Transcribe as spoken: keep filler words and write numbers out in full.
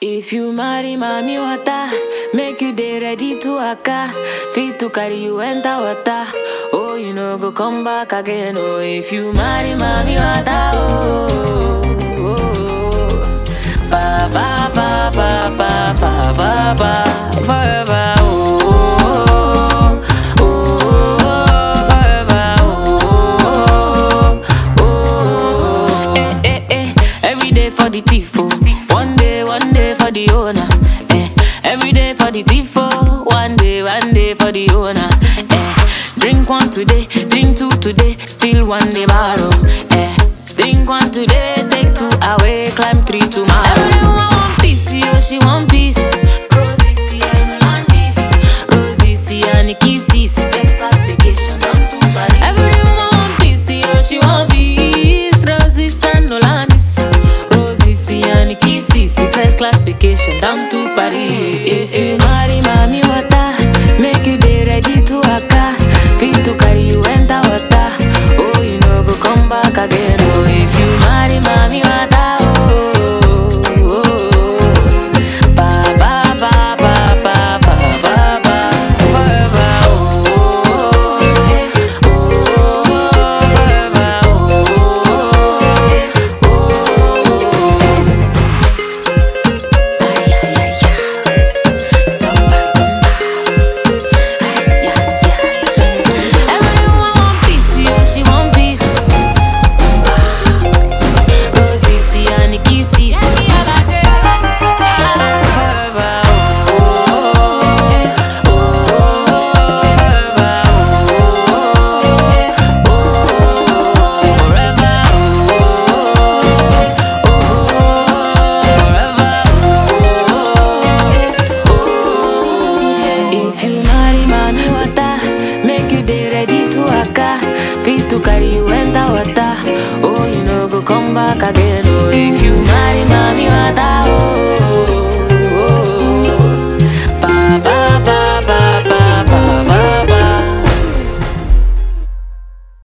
If you marry mommy water, make you dey ready to waka. Fit to carry you enter water. Oh, you know go come back again. Oh, if you marry mommy water, oh, oh, oh. Ba ba ba ba ba ba ba ba forever. Oh, oh, oh, oh, forever. Oh, oh, oh. Eh eh eh. Every day for the thief. Oh. One day, one day for the owner. Eh. Every day for the thief. Oh. One day, one day for the owner. Eh. Drink one today, drink two today, still one day borrow. Eh. Drink one today, take two away, climb three tomorrow. Everyone want peace, yo, she want peace. Rosie, see, and Landis. Rosie, see, and kisses. Next class vacation, down to Paris. Everyone want peace, yo, she want peace. Rosie, and Landis. Rosie, see, and kisses. First class vacation, down to Paris. If you marry mommy water, make you dey ready to waka. Fit to carry you enter water. Oh, you know go come back again. Oh, if you marry mommy water, oh, oh, oh. Ba ba ba ba ba ba ba ba forever. Oh, oh, oh, forever. Oh, oh, ay ay ay ay. Samba samba. Ay ay ay. Everyone want peace, yo, she want peace. Samba. Rosie, see, and kisses. Forever. Oh, oh, oh, forever. Oh, oh, forever. Oh, oh, forever. Oh, if you marry mommy water, make you dey ready to waka. Fit to carry you enter water. Oh, you know go come back again. Oh, if you marry mommy water.